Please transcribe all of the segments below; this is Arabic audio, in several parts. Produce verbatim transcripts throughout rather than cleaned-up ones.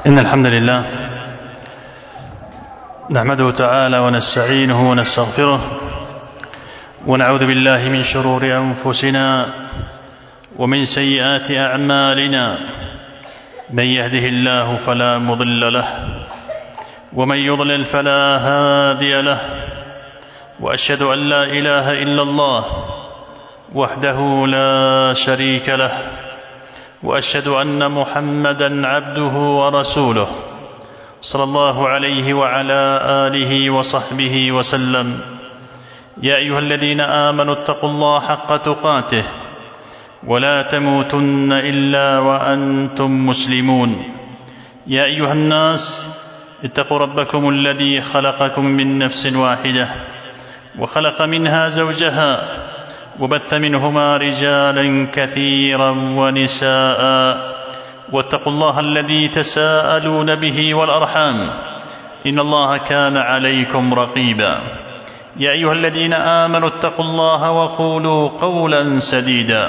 إن الحمد لله نحمده تعالى ونستعينه ونستغفره ونعوذ بالله من شرور أنفسنا ومن سيئات أعمالنا. من يهده الله فلا مضل له ومن يضلل فلا هادي له، وأشهد أن لا إله إلا الله وحده لا شريك له، وأشهد أن محمدًا عبده ورسوله صلى الله عليه وعلى آله وصحبه وسلم. يا أيها الذين آمنوا اتقوا الله حق تقاته ولا تموتن إلا وأنتم مسلمون. يا أيها الناس اتقوا ربكم الذي خلقكم من نفس واحدة وخلق منها زوجها وبث منهما رجالا كثيرا ونساء، واتقوا الله الذي تساءلون به والأرحام إن الله كان عليكم رقيبا. يا أيها الذين آمنوا اتقوا الله وقولوا قولا سديدا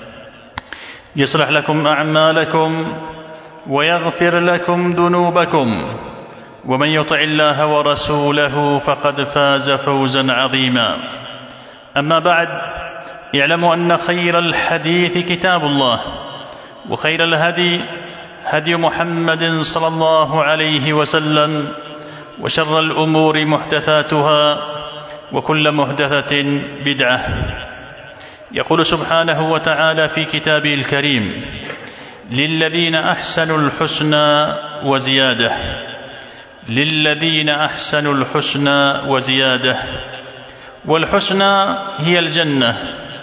يصلح لكم أعمالكم ويغفر لكم ذنوبكم، ومن يطع الله ورسوله فقد فاز فوزا عظيما. أما بعد، اعلموا أن خير الحديث كتاب الله، وخير الهدي هدي محمد صلى الله عليه وسلم، وشر الأمور محدثاتها وكل محدثة بدعة. يقول سبحانه وتعالى في كتابه الكريم: للذين أحسنوا الحسنى وزيادة. للذين أحسنوا الحسنى وزيادة. والحسنى هي الجنة،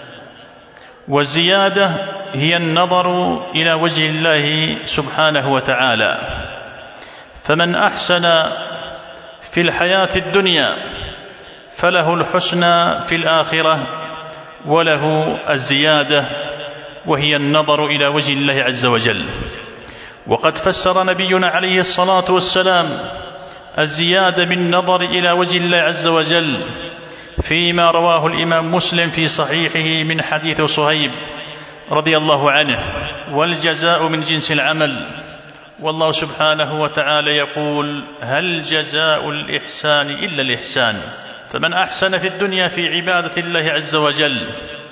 والزيادة هي النظر إلى وجه الله سبحانه وتعالى. فمن أحسن في الحياة الدنيا فله الحسنى في الآخرة، وله الزيادة وهي النظر إلى وجه الله عز وجل. وقد فسر نبينا عليه الصلاة والسلام الزيادة بالنظر إلى وجه الله عز وجل فيما رواه الإمام مسلم في صحيحه من حديث صهيب رضي الله عنه: والجزاء من جنس العمل. والله سبحانه وتعالى يقول: هل جزاء الإحسان إلا الإحسان. فمن أحسن في الدنيا في عبادة الله عز وجل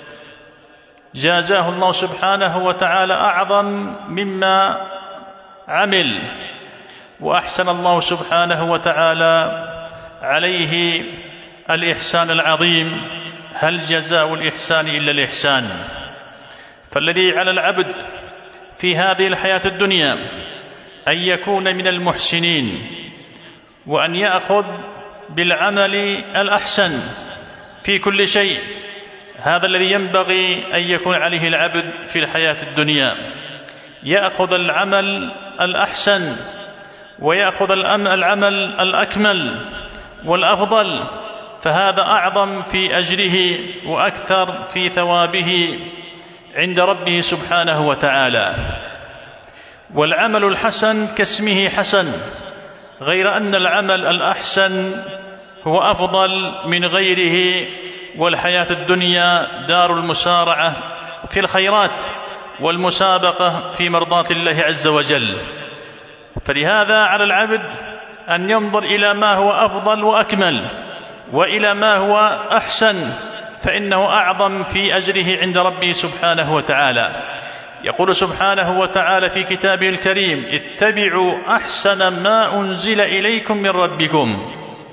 جازاه الله سبحانه وتعالى أعظم مما عمل، وأحسن الله سبحانه وتعالى عليه الإحسان العظيم: هل جزاء الإحسان إلا الإحسان. فالذي على العبد في هذه الحياة الدنيا أن يكون من المحسنين، وأن يأخذ بالعمل الأحسن في كل شيء. هذا الذي ينبغي أن يكون عليه العبد في الحياة الدنيا، يأخذ العمل الأحسن، ويأخذ العمل الأكمل والأفضل، فهذا أعظم في أجره وأكثر في ثوابه عند ربه سبحانه وتعالى. والعمل الحسن كاسمه حسن، غير أن العمل الأحسن هو أفضل من غيره. والحياة الدنيا دار المسارعة في الخيرات والمسابقة في مرضاة الله عز وجل. فلهذا على العبد أن ينظر إلى ما هو أفضل وأكمل، وإلى ما هو أحسن، فإنه أعظم في أجره عند ربه سبحانه وتعالى. يقول سبحانه وتعالى في كتابه الكريم: اتبعوا أحسن ما أنزل إليكم من ربكم.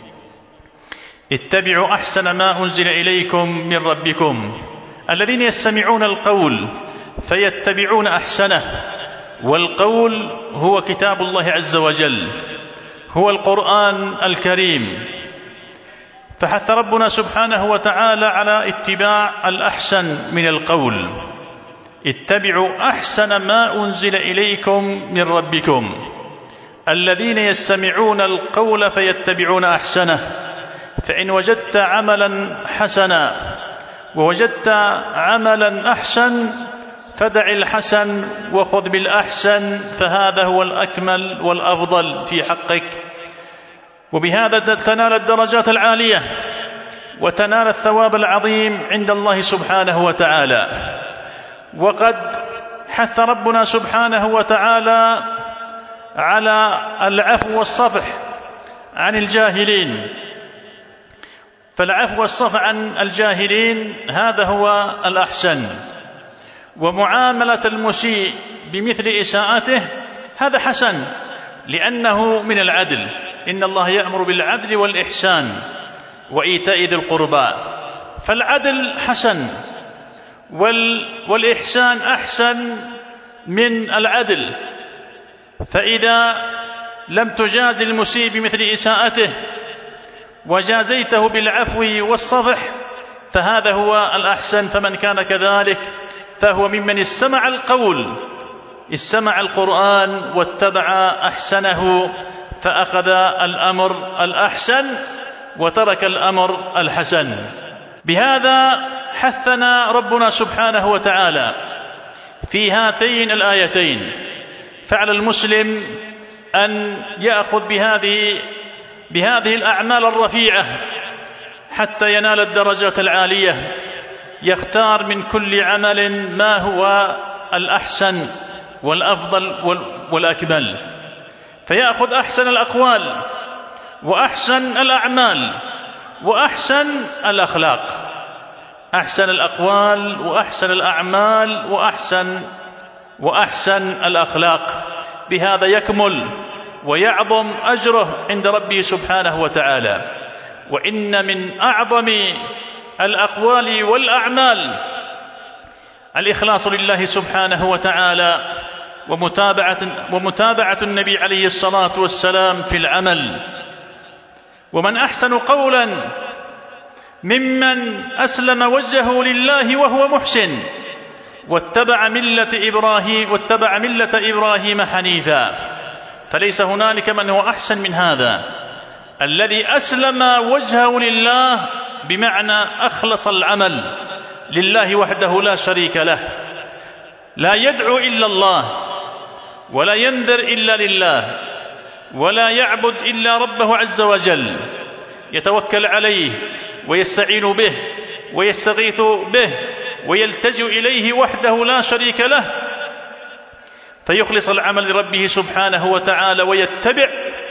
اتبعوا أحسن ما أنزل إليكم من ربكم. الذين يستمعون القول فيتبعون أحسنه، والقول هو كتاب الله عز وجل، هو القرآن الكريم. فحث ربنا سبحانه وتعالى على اتباع الأحسن من القول: اتبعوا أحسن ما أنزل إليكم من ربكم. الذين يستمعون القول فيتبعون أحسنه. فإن وجدت عملا حسنا ووجدت عملا أحسن فدع الحسن وخذ بالأحسن، فهذا هو الأكمل والأفضل في حقك. وبهذا تنال الدرجات العالية وتنال الثواب العظيم عند الله سبحانه وتعالى. وقد حث ربنا سبحانه وتعالى على العفو والصفح عن الجاهلين، فالعفو والصفح عن الجاهلين هذا هو الأحسن، ومعاملة المسيء بمثل إساءته هذا حسن لأنه من العدل، إن الله يأمر بالعدل والإحسان وإيتاء ذي القربى، فالعدل حسن والإحسان أحسن من العدل. فإذا لم تجاز المسيء بمثل إساءته وجازيته بالعفو والصفح فهذا هو الأحسن، فمن كان كذلك فهو ممن استمع القول استمع القرآن واتبع أحسنه، فأخذ الأمر الأحسن وترك الأمر الحسن. بهذا حثنا ربنا سبحانه وتعالى في هاتين الآيتين، فعلى المسلم أن يأخذ بهذه بهذه الأعمال الرفيعة حتى ينال الدرجات العالية، يختار من كل عمل ما هو الأحسن والأفضل والأكمل، فيأخذ أحسن الأقوال وأحسن الأعمال وأحسن الأخلاق، أحسن الأقوال وأحسن الأعمال وأحسن وأحسن الأخلاق، بهذا يكمل ويعظم أجره عند ربه سبحانه وتعالى. وإن من أعظم الأقوال والأعمال الإخلاص لله سبحانه وتعالى ومتابعة, ومتابعة النبي عليه الصلاة والسلام في العمل. ومن أحسن قولا ممن أسلم وجهه لله وهو محسن واتبع ملة إبراهيم واتبع ملة إبراهيم حنيفا، فليس هنالك من هو أحسن من هذا، الذي أسلم وجهه لله بمعنى أخلص العمل لله وحده لا شريك له، لا يدعو إلا الله ولا ينذر إلا لله ولا يعبد إلا ربه عز وجل، يتوكل عليه ويستعين به ويستغيث به ويلتجئ إليه وحده لا شريك له، فيخلص العمل لربه سبحانه وتعالى ويتبع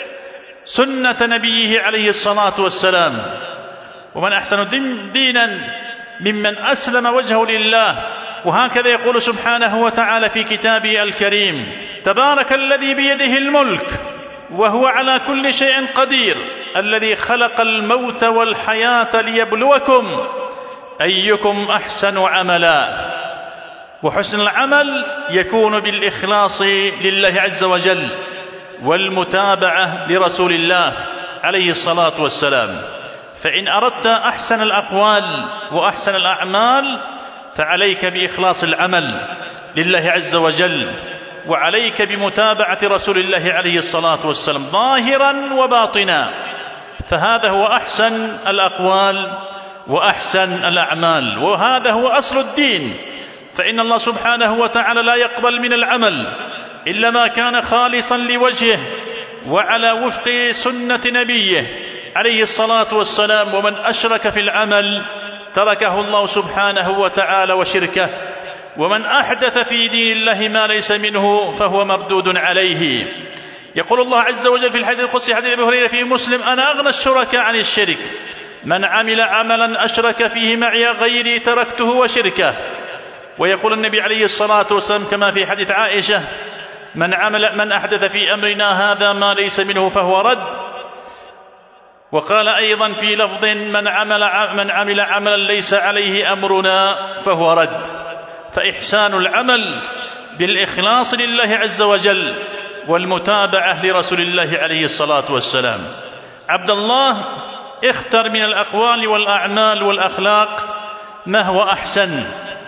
سنة نبيه عليه الصلاة والسلام. ومن أحسن دينا ممن أسلم وجهه لله. وهكذا يقول سبحانه وتعالى في كتابه الكريم: تبارك الذي بيده الملك وهو على كل شيء قدير الذي خلق الموت والحياة ليبلوكم أيكم أحسن عملا. وحسن العمل يكون بالإخلاص لله عز وجل والمتابعة لرسول الله عليه الصلاة والسلام. فإن أردت أحسن الأقوال وأحسن الأعمال فعليك بإخلاص العمل لله عز وجل، وعليك بمتابعة رسول الله عليه الصلاة والسلام ظاهرا وباطنا، فهذا هو أحسن الأقوال وأحسن الأعمال، وهذا هو أصل الدين. فإن الله سبحانه وتعالى لا يقبل من العمل إلا ما كان خالصا لوجهه وعلى وفق سنة نبيه عليه الصلاة والسلام. ومن أشرك في العمل تركه الله سبحانه وتعالى وشركه، ومن أحدث في دين الله ما ليس منه فهو مردود عليه. يقول الله عز وجل في الحديث القدسي حديث أبي هريرة في مسلم: أنا أغنى الشركاء عن الشرك، من عمل عملا أشرك فيه معي غيري تركته وشركه. ويقول النبي عليه الصلاة والسلام كما في حديث عائشة: من عمل من أحدث في أمرنا هذا ما ليس منه فهو رد. وقال أيضا في لفظ: من عمل من عمل عملا ليس عليه أمرنا فهو رد. فإحسان العمل بالإخلاص لله عز وجل والمتابعة لرسول الله عليه الصلاة والسلام. عبد الله، اختر من الأقوال والأعمال والأخلاق ما هو أحسن،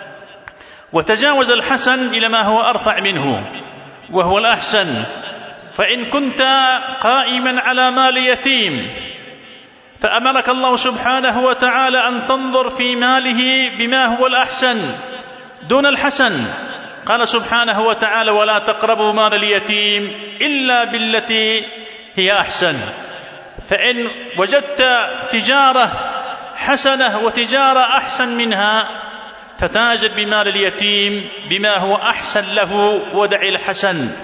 وتجاوز الحسن إلى ما هو أرفع منه وهو الأحسن. فإن كنت قائما على مال يتيم فأمرك الله سبحانه وتعالى أن تنظر في ماله بما هو الأحسن دون الحسن. قال سبحانه وتعالى: ولا تقربوا مال اليتيم إلا بالتي هي أحسن. فإن وجدت تجارة حسنة وتجارة أحسن منها فتاجر بمال اليتيم بما هو أحسن له ودع الحسن،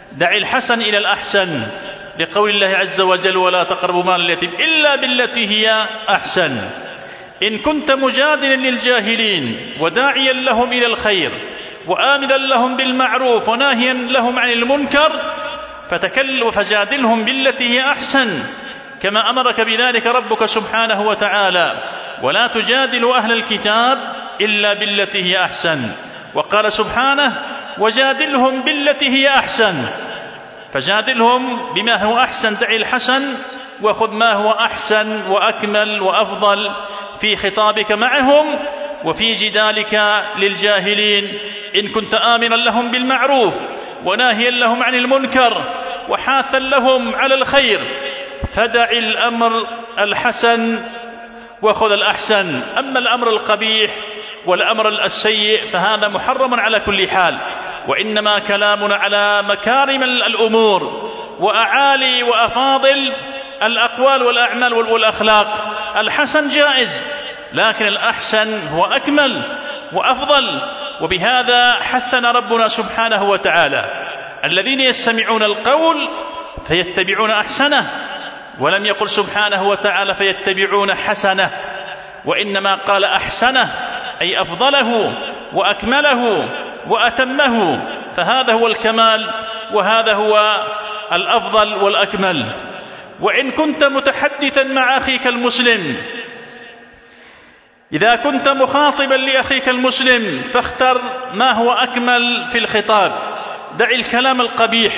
دع الحسن إلى الأحسن، لقول الله عز وجل: ولا تقربوا مال اليتيم إلا بالتي هي أحسن. إن كنت مجادلا للجاهلين وداعيا لهم إلى الخير وآمرا لهم بالمعروف وناهيا لهم عن المنكر فتكل فجادلهم بالتي هي أحسن، كما أمرك بذلك ربك سبحانه وتعالى: ولا تجادلوا أهل الكتاب إلا بالتي هي أحسن. وقال سبحانه: وجادلهم بالتي هي أحسن. فجادلهم بما هو أحسن، دع الحسن وخذ ما هو أحسن وأكمل وأفضل في خطابك معهم وفي جدالك للجاهلين. إن كنت آمرا لهم بالمعروف وناهيا لهم عن المنكر وحاثا لهم على الخير فدع الأمر الحسن وخذ الأحسن. أما الأمر القبيح والأمر السيء فهذا محرم على كل حال، وإنما كلامنا على مكارم الأمور وأعالي وأفاضل الأقوال والأعمال والأخلاق. الحسن جائز، لكن الأحسن هو أكمل وأفضل. وبهذا حثنا ربنا سبحانه وتعالى: الذين يستمعون القول فيتبعون أحسنه. ولم يقل سبحانه وتعالى فيتبعون حسنه، وإنما قال أحسنه، أي أفضله وأكمله وأتمه. فهذا هو الكمال وهذا هو الأفضل والأكمل. وإن كنت متحدثا مع أخيك المسلم، إذا كنت مخاطبا لأخيك المسلم فاختر ما هو أكمل في الخطاب، دع الكلام القبيح،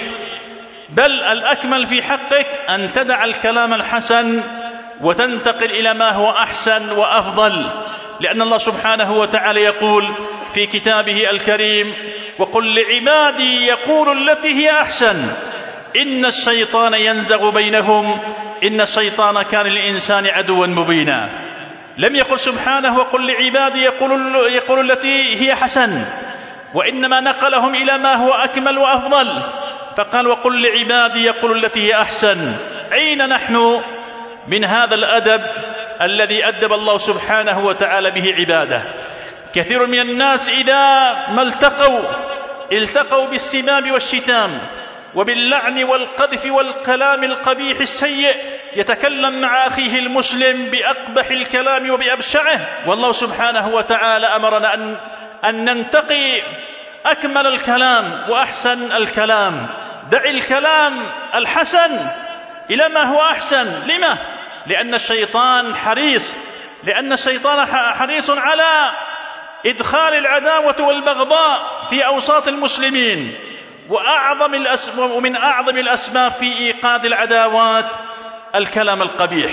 بل الأكمل في حقك أن تدع الكلام الحسن وتنتقل إلى ما هو أحسن وأفضل، لأن الله سبحانه وتعالى يقول في كتابه الكريم: وقل لعبادي يقولوا التي هي أحسن إن الشيطان ينزغ بينهم إن الشيطان كان للإنسان عدوا مبينا. لم يقل سبحانه وقل لعبادي يقولوا يقول التي هي حسن، وإنما نقلهم إلى ما هو أكمل وأفضل، فقال: وقل لعبادي يقولوا التي هي أحسن. أين نحن من هذا الأدب الذي أدب الله سبحانه وتعالى به عباده؟ كثير من الناس إذا ما التقوا التقوا بالسباب والشتام وباللعن والقذف والكلام القبيح السيء، يتكلم مع أخيه المسلم بأقبح الكلام وبأبشعه. والله سبحانه وتعالى أمرنا أن, أن ننتقي أكمل الكلام وأحسن الكلام. دع الكلام الحسن إلى ما هو أحسن. لما؟ لأن الشيطان حريص لأن الشيطان حريص على إدخال العداوة والبغضاء في أوساط المسلمين، وأعظم الأسباب ومن أعظم الأسباب في إيقاد العداوات الكلام القبيح.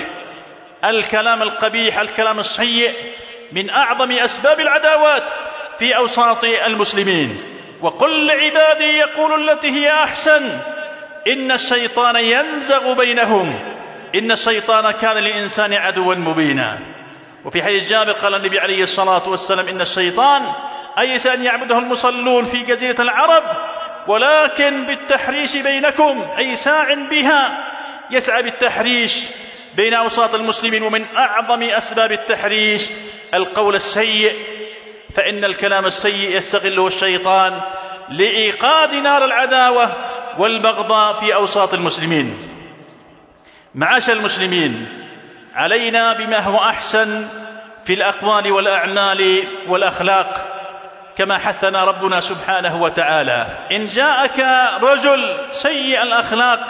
الكلام القبيح الكلام السيء من أعظم أسباب العداوات في أوساط المسلمين. وقل لعبادي يقول التي هي أحسن إن الشيطان ينزغ بينهم إن الشيطان كان للإنسان عدوا مبينا. وفي حديث جابر قال النبي عليه الصلاة والسلام: إن الشيطان أيس أن يعبده المصلون في جزيرة العرب، ولكن بالتحريش بينكم، أي ساع بها، يسعى بالتحريش بين أوساط المسلمين. ومن أعظم أسباب التحريش القول السيء، فإن الكلام السيء يستغله الشيطان لإيقاد نار العداوة والبغضاء في أوساط المسلمين. معاشر المسلمين، علينا بما هو أحسن في الأقوال والأعمال والأخلاق، كما حثنا ربنا سبحانه وتعالى: إن جاءك رجل سيء الأخلاق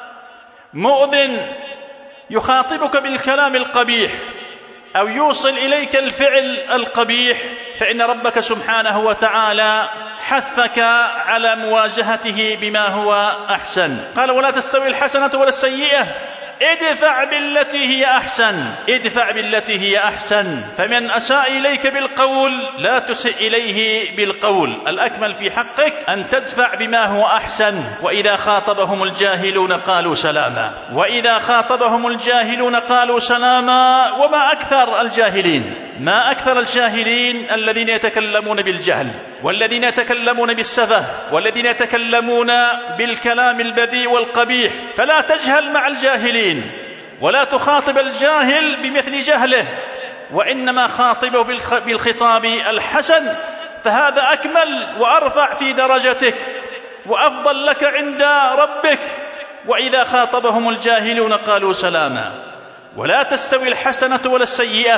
مؤذن يخاطبك بالكلام القبيح أو يوصل إليك الفعل القبيح، فإن ربك سبحانه وتعالى حثك على مواجهته بما هو أحسن. قال: ولا تستوي الحسنة ولا السيئة ادفع بالتي هي أحسن ادفع بالتي هي أحسن فمن أساء إليك بالقول لا تسئ إليه بالقول. الأكمل في حقك أن تدفع بما هو أحسن. وإذا خاطبهم الجاهلون قالوا سلاما وإذا خاطبهم الجاهلون قالوا سلاما وما أكثر الجاهلين ما أكثر الجاهلين الذين يتكلمون بالجهل، والذين يتكلمون بالسفه، والذين يتكلمون بالكلام البذيء والقبيح. فلا تجهل مع الجاهلين ولا تخاطب الجاهل بمثل جهله، وإنما خاطبه بالخطاب الحسن، فهذا أكمل وأرفع في درجتك. وأفضل لك عند ربك، وإذا خاطبهم الجاهلون قالوا سلاما. ولا تستوي الحسنة ولا السيئة،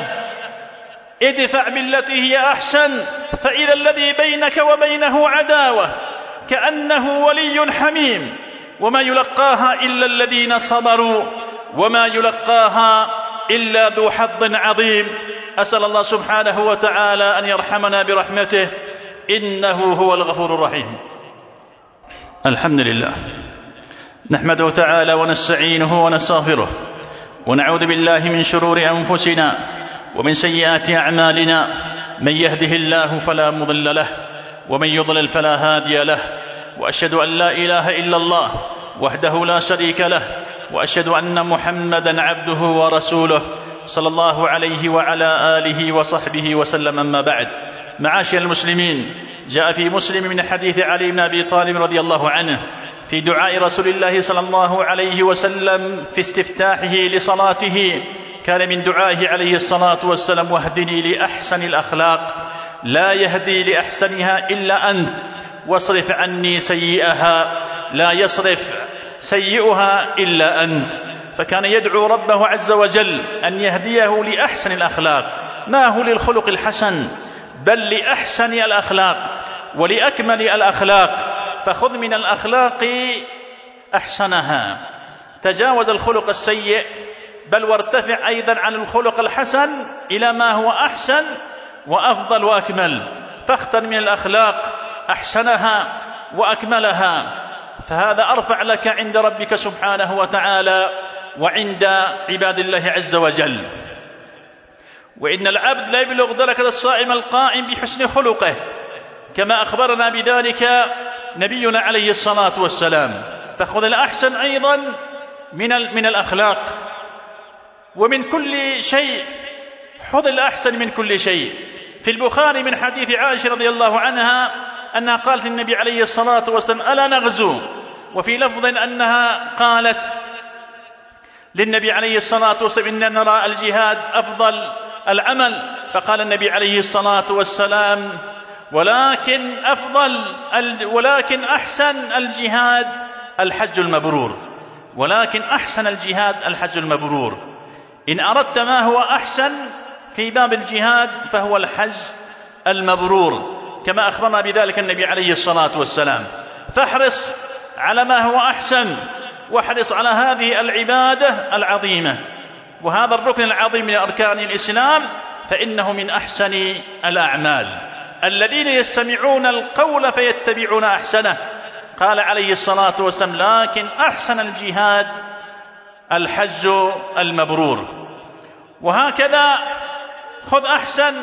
ادفع بالتي هي أحسن فإذا الذي بينك وبينه عداوة كأنه ولي حميم، وما يلقاها إلا الذين صبروا وما يلقاها إلا ذو حظ عظيم. أسأل الله سبحانه وتعالى أن يرحمنا برحمته إنه هو الغفور الرحيم. الحمد لله، نحمده تعالى ونستعينه ونستغفره، ونعوذ بالله من شرور أنفسنا ومن سيئات أعمالنا، من يهده الله فلا مضل له ومن يضلل فلا هادي له، وأشهد أن لا إله إلا الله وحده لا شريك له، وأشهد أن محمدا عبده ورسوله صلى الله عليه وعلى آله وصحبه وسلم. أما بعد، معاشر المسلمين، جاء في مسلم من حديث علي بن أبي طالب رضي الله عنه في دعاء رسول الله صلى الله عليه وسلم في استفتاحه لصلاته، كان من دعائه عليه الصلاة والسلام: واهدني لأحسن الأخلاق لا يهدي لأحسنها إلا أنت، واصرف عني سيئها لا يصرف سيئها إلا أنت. فكان يدعو ربه عز وجل أن يهديه لأحسن الأخلاق، ما هو للخلق الحسن بل لأحسن الأخلاق ولأكمل الأخلاق، فخذ من الأخلاق أحسنها، تجاوز الخلق السيء، بل وارتفع أيضا عن الخلق الحسن إلى ما هو أحسن وأفضل وأكمل، فاختر من الأخلاق أحسنها وأكملها، فهذا أرفع لك عند ربك سبحانه وتعالى وعند عباد الله عز وجل. وإن العبد لا يبلغ درجة الصائم القائم بحسن خلقه، كما أخبرنا بذلك نبينا عليه الصلاة والسلام. فخذ الأحسن أيضا من من الأخلاق ومن كل شيء، خذ الأحسن من كل شيء. في البخاري من حديث عائشة رضي الله عنها أنها قالت للنبي عليه الصلاة والسلام: ألا نغزو؟ وفي لفظ أنها قالت للنبي عليه الصلاة والسلام: إننا نرى الجهاد أفضل العمل. فقال النبي عليه الصلاة والسلام: ولكن أفضل ولكن أحسن الجهاد الحج المبرور، ولكن أحسن الجهاد الحج المبرور. إن أردت ما هو أحسن في باب الجهاد فهو الحج المبرور، كما أخبرنا بذلك النبي عليه الصلاة والسلام. فاحرص على ما هو أحسن، واحرص على هذه العبادة العظيمة وهذا الركن العظيم من أركان الإسلام، فإنه من أحسن الأعمال. الذين يستمعون القول فيتبعون أحسنه، قال عليه الصلاة والسلام: لكن أحسن الجهاد الحج المبرور. وهكذا خذ أحسن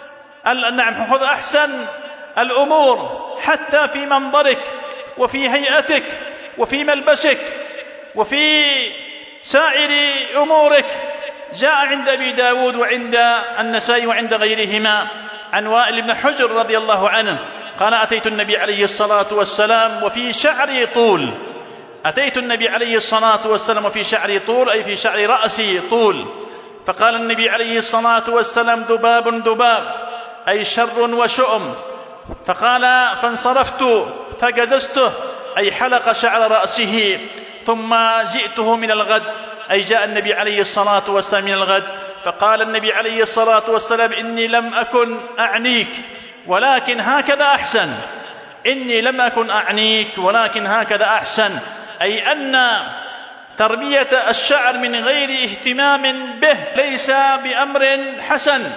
نعم خذ أحسن الأمور حتى في منظرك وفي هيئتك وفي ملبسك وفي سائر أمورك. جاء عند أبي داود وعند النسائي وعند غيرهما عن وائل بن حجر رضي الله عنه قال: أتيت النبي عليه الصلاة والسلام وفي شعري طول أتيت النبي عليه الصلاة والسلام وفي شعري طول أي في شعر رأسي طول. فقال النبي عليه الصلاة والسلام: ذباب ذباب أي شر وشؤم. فقال: فانصرفت فجززته أي حلق شعر رأسه، ثم جئته من الغد أي جاء النبي عليه الصلاة والسلام من الغد. فقال النبي عليه الصلاة والسلام: إني لم أكن أعنيك ولكن هكذا أحسن إني لم أكن أعنيك ولكن هكذا أحسن، أي أن تربية الشعر من غير اهتمام به ليس بأمر حسن.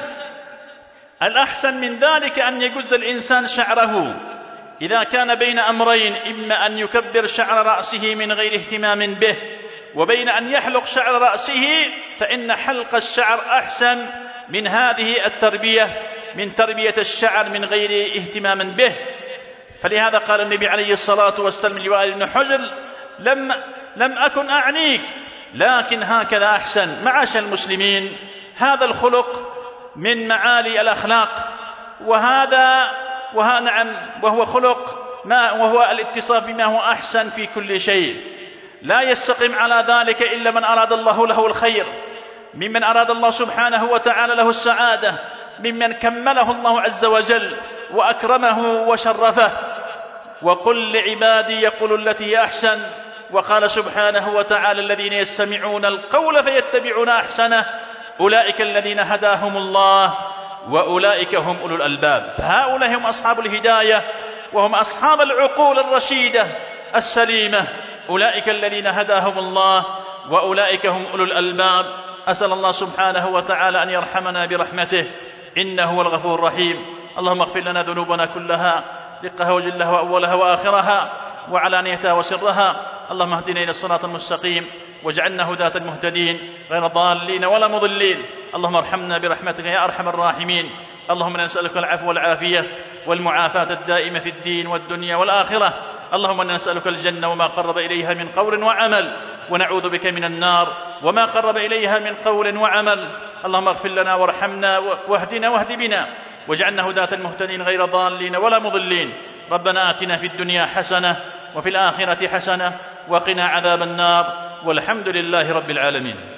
الأحسن من ذلك أن يجز الإنسان شعره إذا كان بين أمرين: إما أن يكبر شعر رأسه من غير اهتمام به، وبين أن يحلق شعر رأسه، فإن حلق الشعر أحسن من هذه التربية، من تربية الشعر من غير اهتمام به. فلهذا قال النبي عليه الصلاة والسلام لوائل بن حجر: لم, لم أكن أعنيك لكن هكذا أحسن. معاشر المسلمين، هذا الخلق من معالي الأخلاق، وهذا وها نعم وهو خلق ما وهو الاتصاف بما هو أحسن في كل شيء. لا يستقيم على ذلك إلا من أراد الله له الخير، ممن أراد الله سبحانه وتعالى له السعادة، ممن كمله الله عز وجل وأكرمه وشرفه. وقل لعبادي يقولوا التي هي أحسن. وقال سبحانه وتعالى: الذين يستمعون القول فيتبعون أحسنه أولئك الذين هداهم الله وأولئك هم أولو الألباب. فهؤلاء هم أصحاب الهداية وهم أصحاب العقول الرشيدة السليمة، أولئك الذين هداهم الله وأولئك هم أولو الألباب. أسأل الله سبحانه وتعالى أن يرحمنا برحمته إنه هو الغفور الرحيم. اللهم اغفر لنا ذنوبنا كلها دقها وجلها وأولها وآخرها وعلانيتها وسرها. اللهم اهدنا إلى الصراط المستقيم واجعلنا هداة مهتدين غير ضالين ولا مضلين. اللهم ارحمنا برحمتك يا أرحم الراحمين. اللهم نسألك العفو والعافية والمعافاة الدائمة في الدين والدنيا والآخرة. اللهم نسألك الجنة وما قرب إليها من قول وعمل، ونعوذ بك من النار وما قرب إليها من قول وعمل. اللهم اغفر لنا وارحمنا واهدنا واهد بنا واجعلنا هداة مهتدين غير ضالين ولا مضلين. ربنا آتنا في الدنيا حسنة وفي الآخرة حسنة وقنا عذاب النار، والحمد لله رب العالمين.